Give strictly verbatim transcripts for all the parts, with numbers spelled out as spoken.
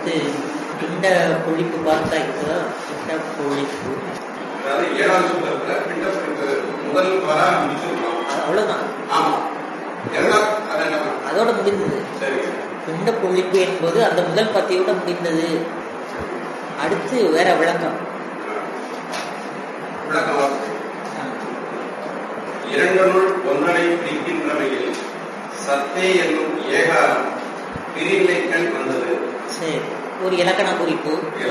அடுத்து பிண்ட பொழிப்பு பார்த்தா இப்போ பிண்ட பொழிப்பு அவ்வளவுதான், அதோட முடிந்தது. பிண்ட பொழிப்பு என்பது அந்த முதல் பத்தியோட முடிந்தது. அடுத்து வேற விளக்கம். இரண்டனுள் ஒன்றனை பிரிக்கின்றவையில் சத்தே என்னும் ஏகாரம் பிரிநிலைக்கண் வந்தது. சரி, ஒரு இலக்கண குறிப்பு.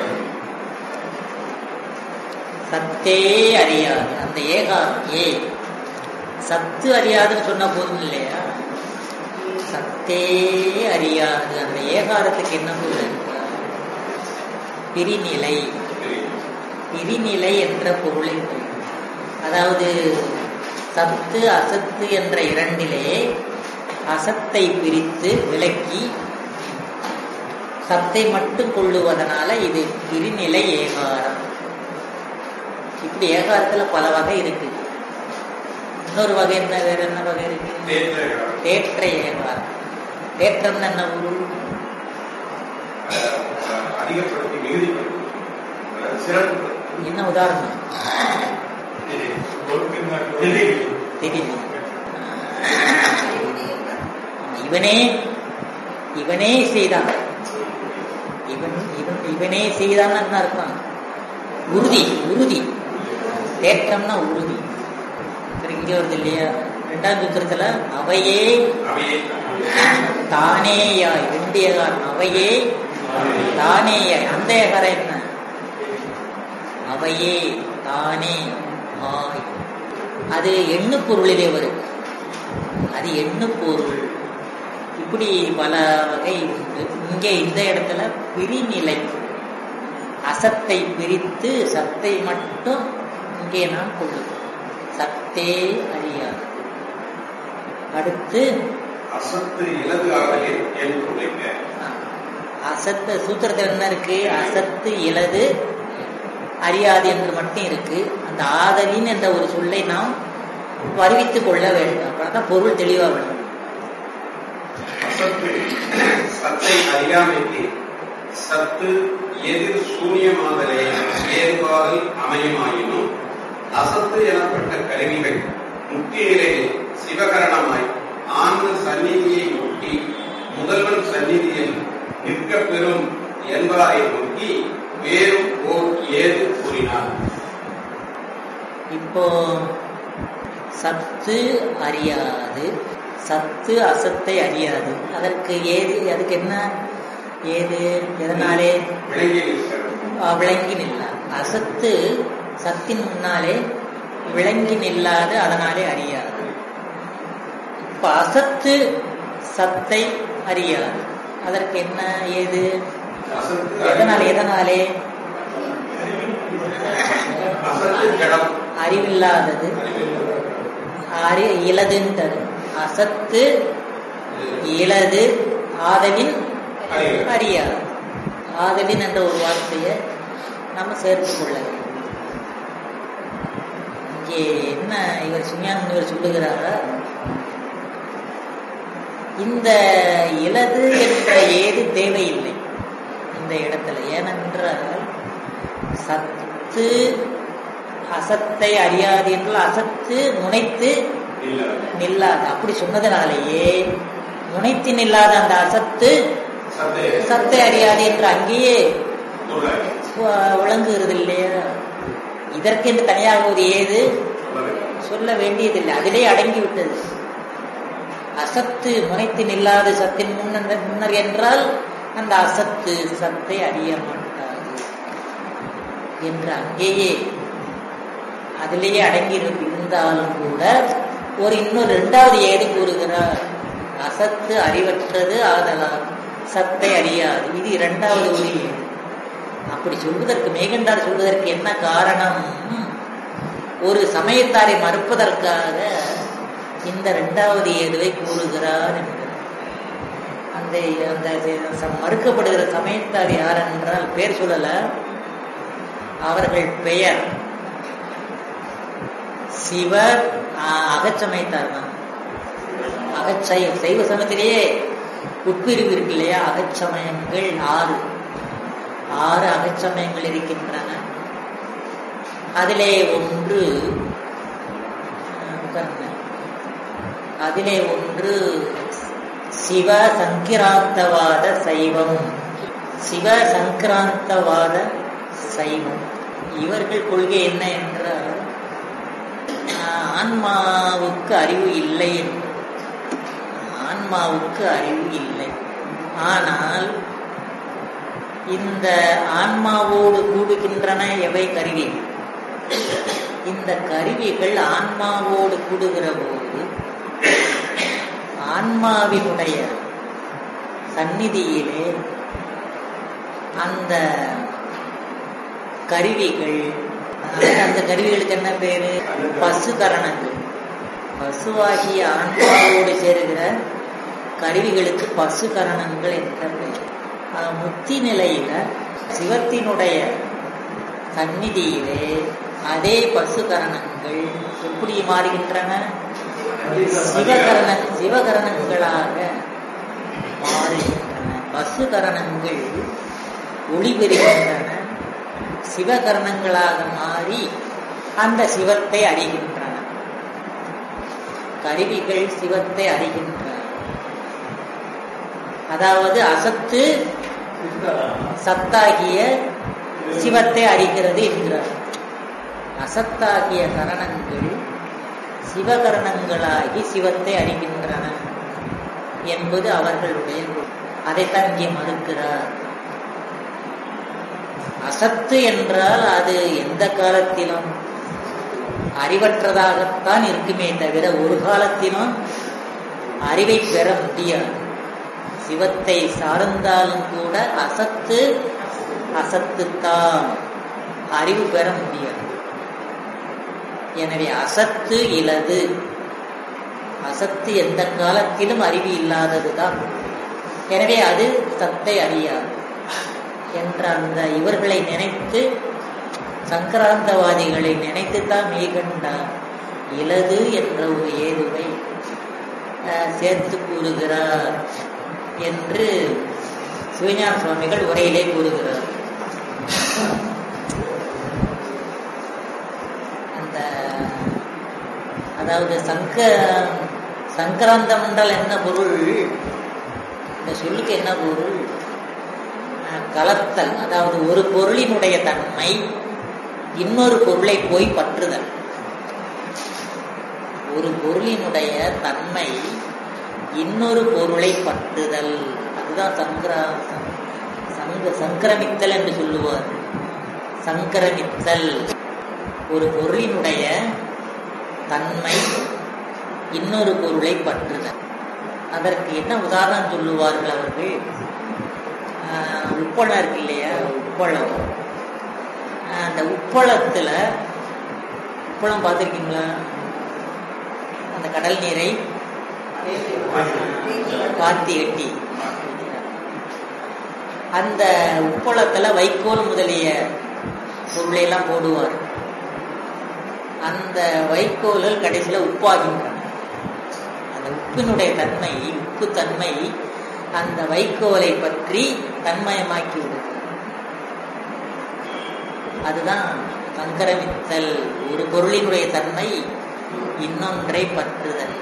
சத்தே அறியாது, அந்த ஏகாரம் ஏ சத்து அறியாதுன்னு சொன்ன போதும் இல்லையா? சத்தே அறியாது அந்த ஏகாரத்துக்கு என்ன பொருள்? பிரிநிலை. பிரிநிலை என்ற பொருளை, அதாவது சத்து அசத்து என்ற இரண்டிலே அசத்தை பிரித்து விலக்கி சத்தை மட்டும் கொள்ளுவதனால இது பிரிநிலை ஏகாரம். இப்படி ஏகாரத்துல பல வகை இருக்கு. இன்னொரு வகை என்ன, வேற என்ன வகை இருக்கு? தேற்ற ஏகாரம். தேற்றம்னு என்ன பொருள்? என்ன உதாரணம்? தெரியும். இவனே இவனே செய்தான், இவன் இவன் இவனே செய்தான் அர்த்தம். உறுதி, உறுதி. தேற்றம்னா உறுதி. இங்க வருது இல்லையா? இரண்டாம் சூத்திரத்துல அவையே தானேயாய், ரெண்டு ஏகாரம். அவையே தானேயாய், அந்த ஏகாரம் என்ன? அவையே தானே ஆய். அது எண்ணு பொருளிலே வரும், அது எண்ணு பொருள். இப்படி பல வகை உண்டு. இங்கே இந்த இடத்துல பிரிநிலை, அசத்தை பிரித்து சத்தை மட்டும் இங்கே நாம் கொள்ளும். சத்தே அறியாது. அடுத்து அசத்து இலது ஆகலில் அசத்து சூத்திரத்தில் என்ன இருக்கு? அசத்து இலது அறியாது என்று மட்டும் இருக்கு. அந்த ஆதலின் என்ற ஒரு சொல்லை நாம் வருவித்துக் கொள்ள வேண்டும். அப்பதான் பொருள் தெளிவா வேண்டும். சத்தை அறியாமைக்கு சத்து எதிர் சூன்யமாதலே ஏதுவாதல் அமையுமாயினும் அசத்து எனப்பட்ட கருவிகள் முக்கிய நிலையில் சிவகரணமாய் ஆன்ம சந்நிதியை ஒட்டி முதல்வன் சந்நிதியில் நிற்க பெறும் என்பதை நோக்கி வேறும் ஓர் ஏது கூறினார். இப்போ சத்து அறியாது, சத்து அசத்தை அறியாது. அதற்கு ஏது, அதுக்கு என்ன ஏது? எதனாலே? விளங்கி நில்லாது. அசத்து சத்தின் முன்னாலே விளங்கி நில்லாது, அதனாலே அறியாது. இப்ப அசத்து சத்தை அறியாது, அதற்கு என்ன ஏது? எதனாலே? எதனாலே? அறிவில்லாதது, அறி இலதுன்றது. அசத்து இலது ஆதலின் அறியாது. ஆதலின் என்ற ஒரு வார்த்தையை நம்ம சேர்த்துக் கொள்ள வேண்டும். இங்கே என்ன இவர் சுஞான முனிவர் சொல்லுகிறார்? இந்த இலது என்ற ஏது தேவையில்லை இந்த இடத்துல. ஏனென்றால் சத்து அசத்தை அறியாது என்றால் அசத்து முனைத்து நில்லாது. அப்படி சொன்னதனாலேயே முனைத்து நில்லாத அந்த அசத்து சத்தை அறியாது என்று அங்கேயே விளங்குகிறது இல்லையா? இதற்கென்று தனியாக ஒரு ஏது சொல்ல வேண்டியதில்லை, அதிலே அடங்கிவிட்டது. அசத்து முனைத்து நில்லாது சத்தின் முன்னர் முன்னர் என்றால் அந்த அசத்து சத்தை அறிய மாட்டாது என்று அங்கேயே அதிலேயே அடங்கி இருந்தாலும் கூட ஒரு இன்னொரு இரண்டாவது ஏது கூறுகிறார். அசத்து அறிவற்றது ஆதலால் சத்தை அறியாது. இது இரண்டாவது ஒரு ஏது. அப்படி சொல்வதற்கு மேகண்டார் சொல்வதற்கு என்ன காரணம்? ஒரு சமயத்தாரை மறுப்பதற்காக இந்த இரண்டாவது ஏதுவை கூறுகிறார். அந்த அந்த மறுக்கப்படுகிற சமயத்தார் யார் என்றால் பேர் சொல்லல, அவர்கள் பெயர் சிவ அகச்சமயத்தார் தான். அகச்சயம் சைவ சமயத்திலேயே உட்பிரிவு இருக்கு இல்லையா? அகச்சமயங்கள் ஆறு. ஆறு அகச்சமயங்கள் இருக்கின்றன. அதிலே ஒன்று அதிலே ஒன்று சிவ சங்கிராந்தவாத சைவம். சிவ சங்கிராந்தவாத சைவம் இவர்கள் கொள்கை என்ன என்றால், ஆன்மாவுக்கு அறிவு இல்லை என்று. ஆன்மாவுக்கு அறிவு இல்லை. ஆனால் இந்த ஆன்மாவோடு கூடுகின்றன எவை கருவிகள்? இந்த கருவிகள் ஆன்மாவோடு கூடுகிற போது ஆன்மாவினுடைய சந்நிதியிலே அந்த கருவிகள், அந்த கருவிகளுக்கு என்ன பேரு? பசுகரணங்கள். பசுவாகிய ஆன்மாவோடு சேருகிற கருவிகளுக்கு பசுகரணங்கள் என்ற பெயர். முக்தி நிலையில சிவத்தினுடைய சந்நிதியிலே அதே பசுகரணங்கள் எப்படி மாறுகின்றன? சிவகரண சிவகரணங்களாக மாறுகின்றன. பசுகரணங்கள் ஒளி பெறுகின்றன, சிவகரணங்களாக மாறி அந்த சிவத்தை அறிகின்றன. கருவிகள் சிவத்தை அறிகின்றன. அதாவது அசத்து சத்தாகிய சிவத்தை அறிகிறது என்கிறார். அசத்தாகிய கரணங்கள் சிவகரணங்களாகி சிவத்தை அறிகின்றன என்பது அவர்களுடைய. அதைத்தான் இங்கே மறுக்கிறார். அசத்து என்றால் அது எந்த காலத்திலும் அறிவற்றதாகத்தான் இருக்குமே தவிர ஒரு காலத்திலும் அறிவை பெற முடியாது. சிவத்தை சார்ந்தாலும் கூட அசத்து அசத்துத்தான், அறிவு பெற முடியாது. எனவே அசத்து இலது. அசத்து எந்த காலத்திலும் அறிவு இல்லாததுதான். எனவே அது சத்தை அறியாது என்ற அந்த இவர்களை நினைத்து, சங்கராந்தவாதிகளை நினைத்துத்தான் மெய்கண்டார் இலது என்ற ஒரு ஏதுவை சேர்த்து கூறுகிறார் என்று சிவஞான சுவாமிகள் உரையிலே கூறுகிறார். அந்த அதாவது சங்க சங்கராந்தம் என்றால் என்ன பொருள்? இந்த சொல்லுக்கு என்ன பொருள்? கலத்தல். அதாவது ஒரு பொருளினுடைய தன்மை இன்னொரு பொருளை போய் பற்றுதல். ஒரு பொருளினுடைய தன்மை இன்னொரு பொருளை பற்றுதல், அதுதான் சங்கரா சங்க சங்கரமித்தல் என்று சொல்லுவார். சங்கரமித்தல். ஒரு பொருளினுடைய தன்மை இன்னொரு பொருளை பற்றுதல். அதற்கு என்ன உதாரணம் சொல்லுவார்கள் அவர்கள்? உப்பளம் இருக்கு இல்லையா? உப்பளம். அந்த உப்பளத்துல உப்பளம் பார்த்திருக்கீங்களா? அந்த கடல் நீரை காத்தி எட்டி அந்த உப்பளத்துல வைக்கோல் முதலிய பொருளை எல்லாம் போடுவார். அந்த வைக்கோல்கள் கடைசியில உப்பாகின்றன. அந்த உப்பினுடைய தன்மை, உப்பு தன்மை அந்த வைக்கோலை பற்றி தன்மயமாக்கி விடுது. அதுதான் சங்கரமித்தல். ஒரு பொருளினுடைய தன்மை இன்னொன்றை பற்றுதல்.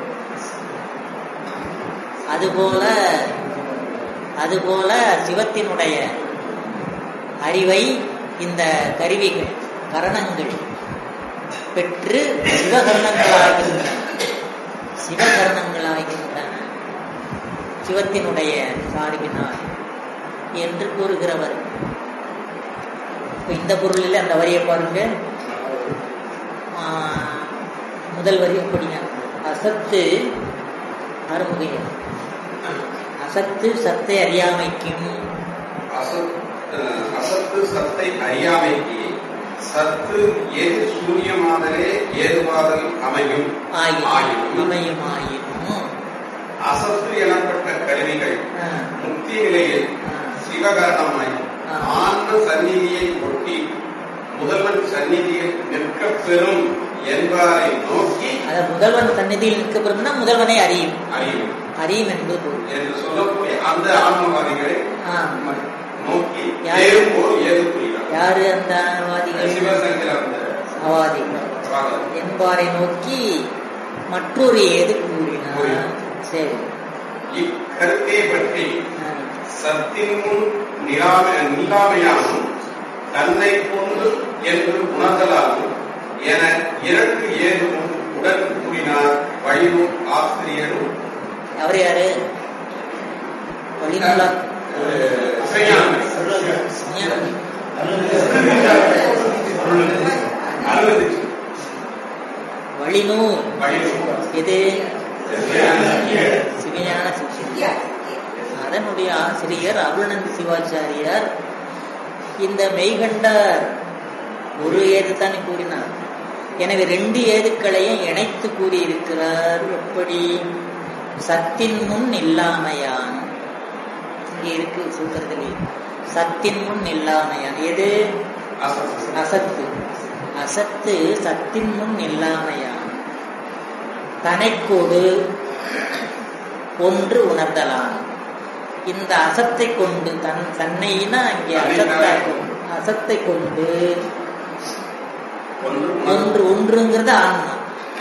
அதுபோல அதுபோல சிவத்தினுடைய அறிவை இந்த கருவிகள், கரணங்கள் பெற்று சிவகரணங்களாகின்றன. சிவகரணங்களாகின்றன சிவத்தினுடைய சார்பினால் என்று கூறுகிறவர். இந்த பொருளில் அந்த வரியை பாருங்க. முதல் வரி அப்படிங்க. அசத்து அருமுகையம். அசத்து சத்தை அறியாமைக்கும். அசத்து சத்தை அறியாமைக்கு சத்து ஏது சூரியமாதலே ஏதுவாதல் அமையும் அமையும் ஆயினும் அசத்து எனப்பட்ட கருவிகள் முக்தி நிலையில் சிவகரணமாய் ஆன்ம சந்நிதியை ஒட்டி முதல்வன் சந்நிதியில் நிற்க பெறும் என்பதை நோக்கி, முதல்வன் சந்நிதியில் நிற்க பெறும்னா முதல்வனை அறியும் அறியும் அறியும் என்பது என்று சொல்லக்கூடிய அந்த ஆன்மவாதிகளை நோக்கி வேறு யாரு அந்த அவாதிகள்? அவாதிகள் என்பாரை நோக்கி மற்றொரு ஏது கூறினார். சரி, இக்கருத்தை பற்றி சத்தின் முன் நிலாமையாகும் தன்னை கொண்டு என்று உணர்தலாகும் என இரண்டு ஏதும் உடன் கூறினார் வழிநூல் ஆசிரியரும். அவர் யாரு? வழிநூலா வழிநூல் இது சிவஞான சிஷ்யர். அதனுடைய ஆசிரியர் அருளானந்த சிவாச்சாரியார் இந்த மெய்கண்டார் ஒரு ஏதுதான் கூறினார். எனவே ரெண்டு ஏதுக்களையும் இணைத்து கூறியிருக்கிறார். எப்படி? சத்தின் முன் இல்லாமையான் இருக்கு சூத்திரத்திலே. சத்தின் முன் இல்லாமையான் எது? அசத்து. அசத்து சத்தின் முன் இல்லாமையான் தனைக்கோடு ஒன்று உணர்தலான். இந்த அசத்தை கொண்டு தன் தன்னைனா அங்கே அசத்தாகும். அசத்தை கொண்டு ஒன்று ஒன்றுங்கிறது ஆன்மா.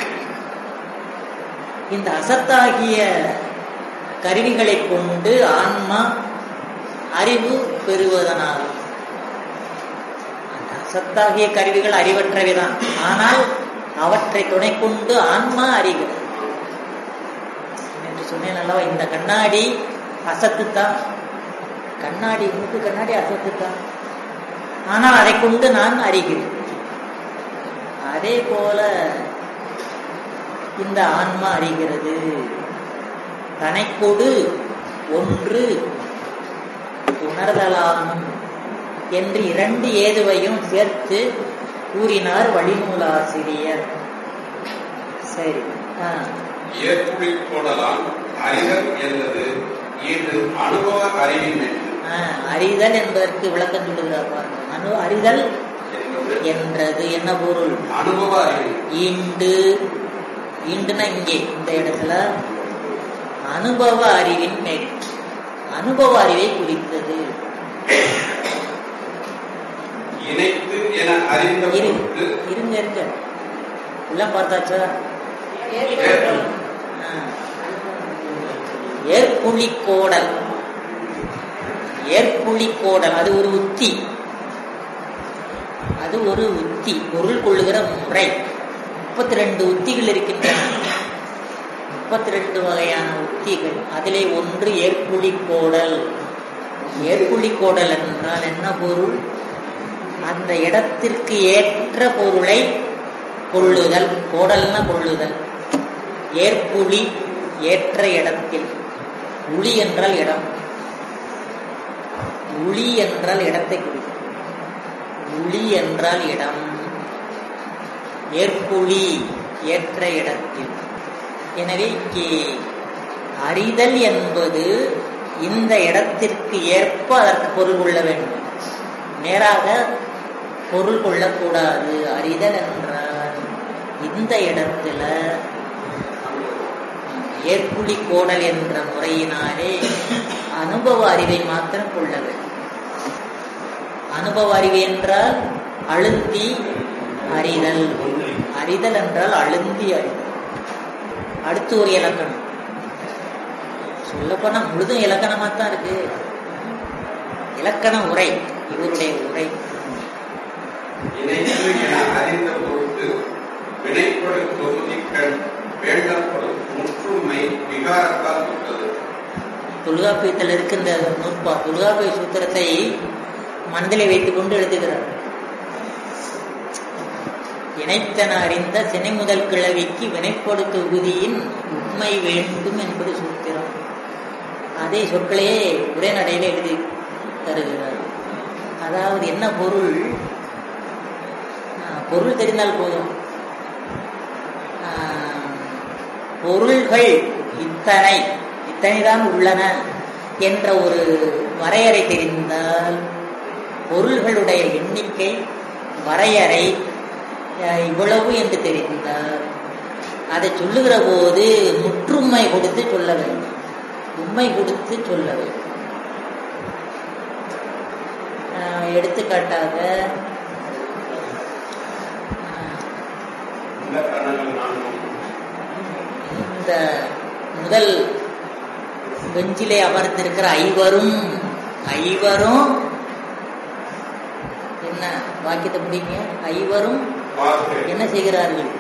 இந்த அசத்தாகிய கருவிகளை கொண்டு ஆன்மா அறிவு பெறுவதனால், அசத்தாகிய கருவிகள் அறிவற்றவைதான், ஆனால் அவற்றை துணை கொண்டு ஆன்மா அறிகிறது என்று சொன்னேன் அல்லவா. இந்த கண்ணாடி அசத்துத்தான், கண்ணாடி மூக்கு கண்ணாடி அசத்துத்தான், ஆனால் அதை கொண்டு நான் அறிகிறேன். அதே போல இந்த ஆன்மா அறிகிறது. தனைக்கொடு ஒன்று உணர்தலாகும் என்று இரண்டு ஏதுவையும் சேர்த்து கூறினார் வழிநூலாசிரியர். சரி, ஏற்புடைக்கோடலாம் அறிதல் என்பது இது அனுபவ அறிவின் அறிதல் என்பதற்கு விளக்கம் சொல்லுகிறார் பாருங்க. அனு அறிதல் என்றது என்ன பொருள்? அனுபவ அறிவு. ஈண்டு ஈண்டுனா இங்கே இந்த இடத்துல அனுபவ அறிவின் மேல் அனுபவ அறிவை குறித்தது. இணைத்து என அறிந்த இருங்க இருங்க எல்லாம் பார்த்தாச்சா? ஏற்புலிக்கோடல். ஏற்புலிக்கோடல் அது ஒரு உத்தி. அது ஒரு உத்தி, பொருள் கொள்ளுகிற முறை. முப்பத்தி ரெண்டு உத்திகள் இருக்கின்றன. முப்பத்தி ரெண்டு வகையான உத்திகள். அதிலே ஒன்று ஏற்புலிக்கோடல். ஏற்புலிக்கோடல் என்றால் என்ன பொருள்? அந்த இடத்திற்கு ஏற்ற பொருளை கொள்ளுதல். கோடல்னா கொள்ளுதல். ஏற்புலி ஏற்ற இடத்தில். உளி என்றால் இடம். உளி என்றால் இடத்தை குறிக்கும். உளி என்றால் இடம். ஏற்புலி ஏற்ற இடத்தில். எனவே இங்கே அறிதல் என்பது இந்த இடத்திற்கு ஏற்ப அதற்கு பொருள் கொள்ள வேண்டும். நேராக பொருள் கொள்ளக்கூடாது. அறிதல் என்றால் இந்த இடத்துல ஏற்புலி கோடல் என்ற முறையினாலே அனுபவ அறிவை மாத்திரம் கொள்ள வேண்டும். அனுபவ அறிவு என்றால் அழுந்தி அறிதல். அறிதல் என்றால் அழுந்தி அறிதல். அடுத்து ஒரு இலக்கணம் சொல்லப்போனா முழுதும் இலக்கணமாத்தான் இருக்கு. இலக்கண உரை இவருடைய உரை. அறிந்த பொருட்டு வினைப்படும் தொகுதிகள் வேண்டப்படும் முற்றுமை விகாரத்தால் விட்டது. தொல்காப்பியத்தில் இருக்கின்ற நூற்பா தொல்காப்பிய சூத்திரத்தை மனதிலே வைத்துக் கொண்டு எழுதுகிறார். இணைத்தன அறிந்த சினை முதல் கிழவிக்கு வினைப்படு தொகுதியின் உண்மை வேண்டும் என்பது சூத்திரம். அதே சொற்களையே ஒரே நடையில எழுதி தருகிறார். அதாவது என்ன பொருள்? பொருள் தெரிந்தால் போதும். பொருள்கள் இத்தனை இத்தனைதான் உள்ளன என்ற ஒரு வரையறை தெரிந்தால், பொருள்களுடைய எண்ணிக்கை வரையறை இவ்வளவு என்று தெரிந்தால், அதை சொல்லுகிற போது முற்றுமை கொடுத்து சொல்ல வேண்டும். உண்மை கொடுத்து சொல்ல வேண்டும். எடுத்துக்காட்டாக இந்த முதல் பெஞ்சிலே அமர்ந்திருக்கிற ஐவரும் ஐவரும் என்ன வாக்கியத்தை முடிங்க. ஐவரும் என்ன செய்கிறார்கள்?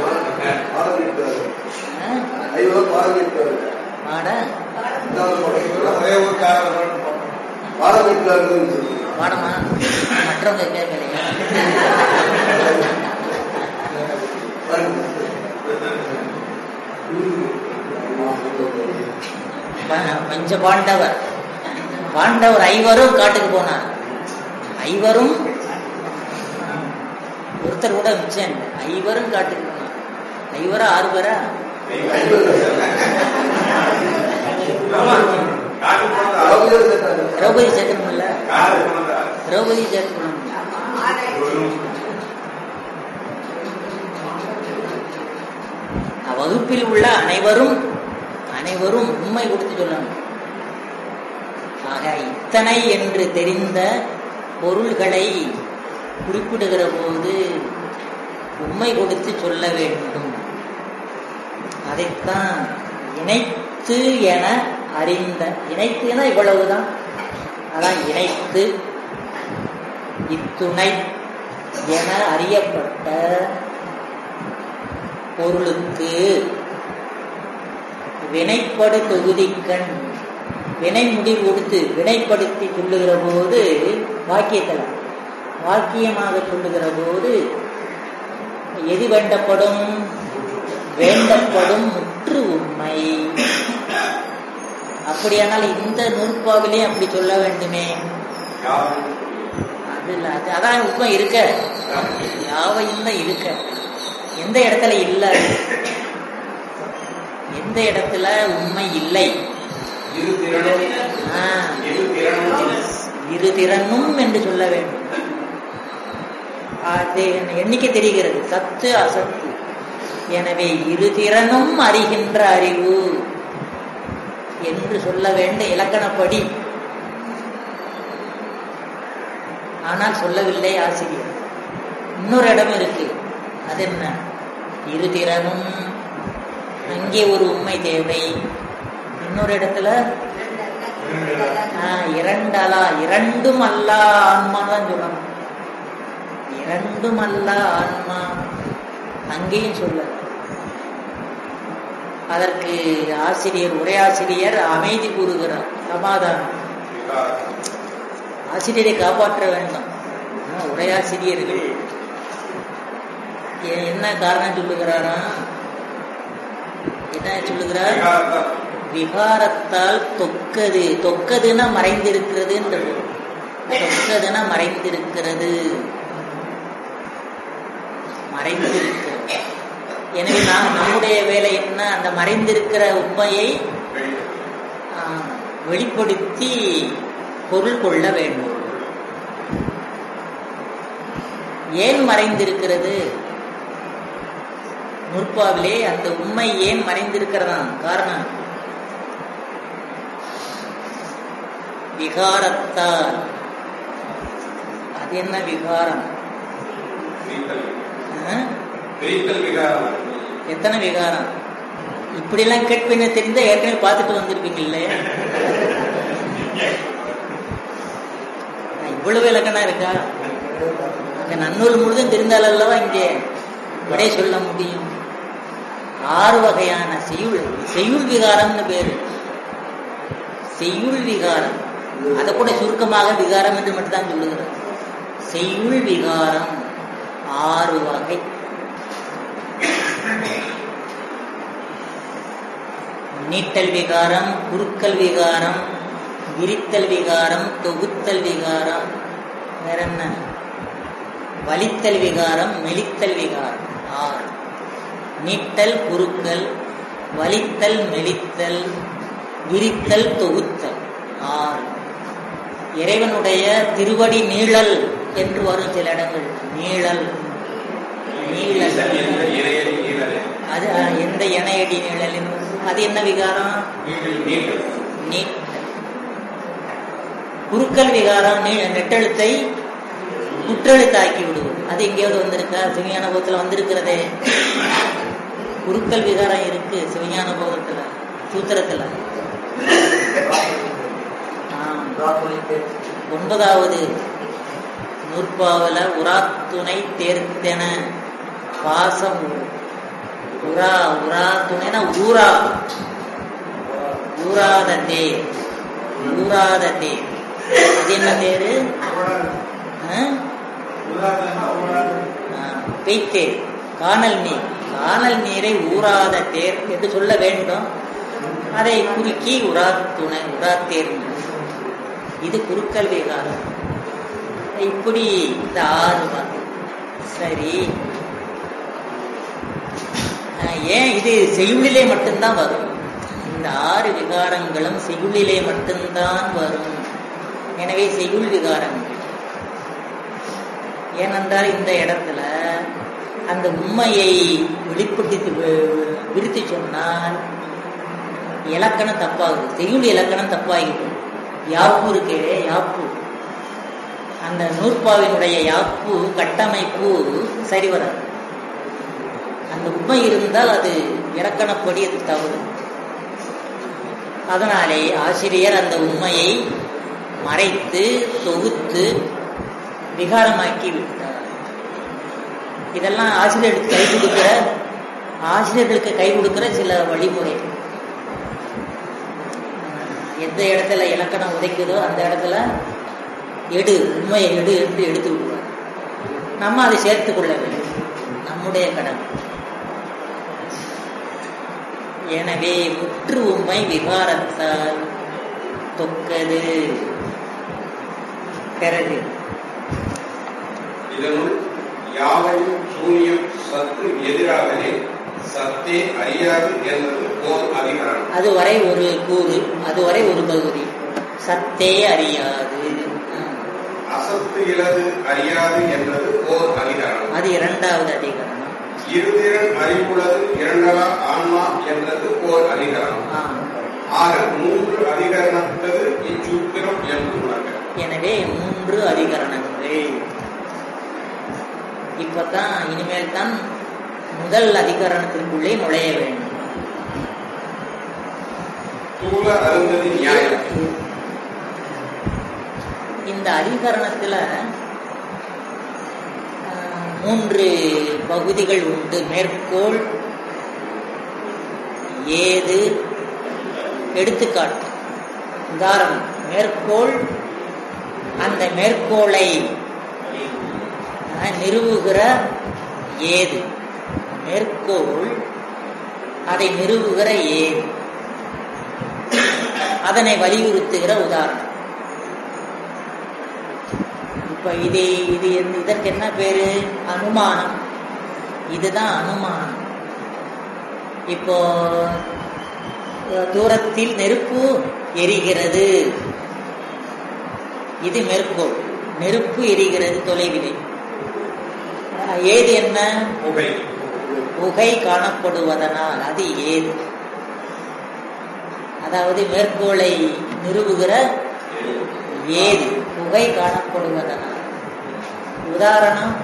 பாடமா மற்றவங்க கேட்கலையா? பஞ்ச பாண்டவர் பாண்டவர் ஐவரும் காட்டுக்கு போனார். ஐவரும் ஒருத்தர் கூட மிச்சம் ஐவரும் காட்டுக்கு போனார். ஐவரா ஆறு பேரா? திரௌபதி சேர்க்கணும் இல்ல? திரௌபதி சேர்க்கணும். வகுப்பில் உள்ள அனைவரும் அனைவரும் உண்மை கொடுத்து சொல்லணும். ஆக இத்தனை என்று தெரிந்த பொருள்களை குறிப்பிடுகிற போது உண்மை கொடுத்து சொல்ல வேண்டும். அதைத்தான் இணைத்து என அறிந்த. இணைத்துனா இவ்வளவுதான். அதான் இணைத்து இத்துணை என அறியப்பட்ட பொருளுக்கு வினைப்படு தொகுதிக்கண் வினை முடிவு கொடுத்து வினைப்படுத்தி சொல்லுகிற போது வாக்கியத்தில் வாக்கியமாக சொல்லுகிற போது எது வேண்டப்படும்? வேண்டப்படும் முற்று உண்மை. அப்படியானால் இந்த நூற்பாவிலே அப்படி சொல்ல வேண்டுமே. அது இல்ல, அதான் உண்மை இருக்க யாவையும் தான் இருக்க. எந்த இடத்துல இல்ல? எந்த இடத்துல உண்மை இல்லை? இரு திறனும் என்று சொல்ல வேண்டும். அது எண்ணிக்கை தெரிகிறது, சத்து அசத்து. எனவே இரு திறனும் அறிகின்ற அறிவு என்று சொல்ல வேண்டும் இலக்கணப்படி. ஆனால் சொல்லவில்லை ஆசிரியர். இன்னொரு இடம் இருக்கு. அது என்ன? இரு திறனும், அங்கே ஒரு உண்மை தேவை. இன்னொரு இடத்துல இரண்டலா இரண்டும் அல்லா ஆன்மா தான் சொல்லணும். இரண்டும் அல்லா ஆன்மா அங்கேயும் சொல்ல. அதற்கு ஆசிரியர் உரையாசிரியர் அமைதி கூறுகிறார், சமாதானம். ஆசிரியரை காப்பாற்ற வேண்டும். உரையாசிரியர்கள் என்ன காரணம் சொல்லுகிறாரா? என்ன சொல்லுகிறார்? விகாரத்தால் தொக்கது. தொக்கதுன்னா மறைந்திருக்கிறது. தொக்கதுன்னா மறைந்திருக்கிறது, மறைந்திருக்கிறது. எனவே நாம் நம்முடைய வேலை என்ன? அந்த மறைந்திருக்கிற உண்மையை வெளிப்படுத்தி பொருள் கொள்ள வேண்டும். ஏன் மறைந்திருக்கிறது? நூற்பாவிலே அந்த உண்மை ஏன் மறைந்திருக்கிறதா? காரணம் விகாரத்தால். அது என்ன விகாரம்? எத்தனை விகாரம்? இப்படி எல்லாம் கேட்பீங்க தெரிந்தா ஏற்கனவே பார்த்துட்டு வந்திருப்பீங்க இல்லையா? இவ்வளவு இலக்கணம் இருக்கா? அங்க நன்னூல் முழுதும் தெரிந்தால் அல்லவா இங்கே விடை சொல்ல முடியும். ஆறு வகையான செய்யுள் செய்யுள் விகாரம்னு பேரு. செய்யுள் விகாரம், அதை கூட சுருக்கமாக விகாரம் என்று மட்டும்தான் சொல்லுகிறார். செய்யுள் விகாரம் ஆறு வகை. நீட்டல் விகாரம், குறுக்கல் விகாரம், விரித்தல் விகாரம், தொகுத்தல் விகாரம், வேற என்ன? வலித்தல் விகாரம், மெலித்தல் விகாரம். ஆறு. நீட்டல், குறுக்கல், வலித்தல், மெலித்தல், விரித்தல், தொகுத்தல். ஆறு. இறைவனுடைய திருவடி நீழல் என்று வரும் சில இடங்கள். நீழல் நீழல் அது எந்த இணையடி நீழல்? அது என்ன விகாரம்? நீட்டல். குறுக்கல் விகாரம் நெட்டெழுத்தை குற்றெழுத்தாக்கி விடுவது. அது எங்கேயாவது வந்திருக்கா? சிவஞான போதத்துல வந்திருக்கிறதே. குருக்கள் விகாரம் இருக்கு சிவஞான போதத்துல, சூத்திரத்துல. ஒன்பதாவது நூற்பாவல உராத்துணை தேர்த்தென பாசம் உரா உரா துணைனா ஊரா ஊராத தேர் ஊராத தேர். அது என்ன தேரு? பெய்த்தேர், காணல் நீர். காணல் நீரை ஊராத தேர் என்று சொல்ல வேண்டும். அதை குறுக்கி உரா துணை உரா தேர். இது குருக்கள் விகாரம். இப்படி இந்த ஆறு வகை. சரி, ஏன் இது செய்யுளிலே மட்டும்தான் வரும்? இந்த ஆறு விகாரங்களும் செய்யுளிலே மட்டும்தான் வரும். எனவே செய்யுள் விகாரங்கள். ஏனென்றால் இந்த இடத்துல அந்த உண்மையை வெளிப்படுத்தி விருத்தி சொன்னால் இலக்கணம் தப்பாகுது. செய்யுள் இலக்கணம் தப்பாகிடும். யாப்பு இருக்கே, யாப்பு, அந்த நூற்பாவினுடைய யாப்பு கட்டமைப்பு சரி வராது. அந்த உண்மை இருந்தால் அது இலக்கணப்படி அது தவறு. அதனாலே ஆசிரியர் அந்த உண்மையை மறைத்து தொகுத்து விகாரமாக்கி விட்டார். இதெல்லாம் ஆசிரியர்களுக்கு கை கொடுக்கிற ஆசிரியர்களுக்கு கை கொடுக்கிற சில வழிமுறை. எந்த இடத்துல இலக்கணம் உதைக்குதோ அந்த இடத்துல எடு, உண்மையை எடு என்று எடுத்து விடுவார். நம்ம அதை சேர்த்துக் கொள்ள வேண்டும், நம்முடைய கடமை. எனவே முற்று உண்மை விகாரத்தால் தொக்கது. பிறகு இதனுள் யாவையும் சூனியம் சத்து எதிராகவே சத்தே அறியாது என்பது ஓர் அதிகாரம். அதுவரை ஒரு கூறு, அதுவரை ஒரு பகுதி. சத்தே அறியாது, அசத்து இலது அறியாது என்பது ஓர் அதிகாரம். அது இரண்டாவது அதிகாரம். இருதிறன் அறிவுள்ளது இரண்டலா ஆன்மா என்றது ஓர் அதிகாரம். ஆக மூன்று அதிகரணத்தது இச்சூத்திரம் என்று உணர்க. எனவே மூன்று அதிகரணங்கள். இப்பதான் இனிமேல் தான் முதல் அதிகரணத்திற்குள்ளே நுழைய வேண்டும். தூல அருந்ததி நியாயம். இந்த அதிகரணத்துல மூன்று பகுதிகள் உண்டு. மேற்கோள், ஏது, எடுத்துக்காட்டு. உதாரணம், மேற்கோள். அந்த மேற்கோளை நிறுவுகிற ஏது. மேற்கோள் அதை நிறுவுகிற ஏது, அதனை வலியுறுத்துகிற உதாரணம். இப்ப இது இது இதற்கு என்ன பேரு? அனுமானம். இதுதான் அனுமானம். இப்போ தூரத்தில் நெருப்பு எரிகிறது, இது மேற்கோள். நெருப்பு எரிகிறது தொலைவிலே. ஏது என்ன? புகை. புகை காணப்படுவதனால் அது ஏது. அதாவது மேற்கோளை நிறுவுகிற ஏது புகை காணப்படுவதனால். உதாரணம்,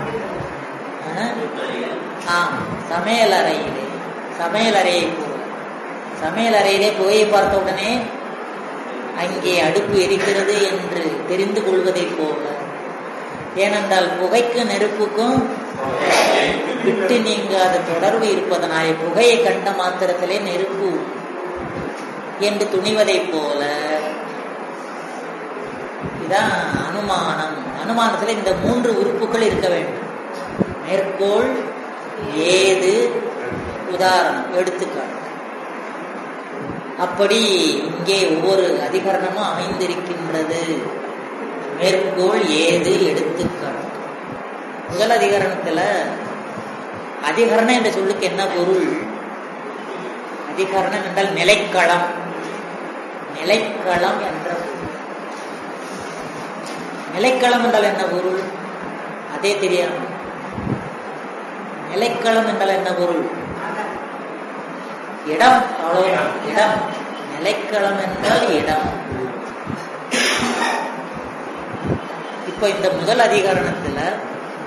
ஆம், சமையலறையிலே சமையலறையை சமையலறையிலே புகையை பார்த்த உடனே அங்கே அடுப்பு எரிக்கிறது என்று தெரிந்து கொள்வதை போல. ஏனென்றால் புகைக்கு நெருப்புக்கும் விட்டு நீங்காத தொடர்பு இருப்பதனாலே புகையை கண்ட மாத்திரத்திலே நெருப்பு என்று துணிவதை போல இதான் அனுமானம். அனுமானத்தில் இந்த மூன்று உறுப்புகள் இருக்க வேண்டும். மேற்கோள், ஏது, உதாரணம், எடுத்துக்காட்டு. அப்படி இங்கே ஒவ்வொரு அதிகரணமும் அமைந்திருக்கின்றது. மேற்கோள், ஏது, எடுத்துக்காட்டு. முதல் அதிகரணத்துல அதிகரணம் என்ற சொல்லுக்கு என்ன பொருள்? அதிகரணம் என்றால் நிலைக்களம். நிலைக்களம் என்ற நிலைக்களம் என்றால் என்ன பொருள்? அதே தெரியாது. நிலைக்களம் என்றால் என்ன பொருள்? இடம். அவ்வளவுதான், இடம். நிலைக்களம் என்றால் இடம். இப்ப இப்போ இந்த முதல் அதிகரணத்துல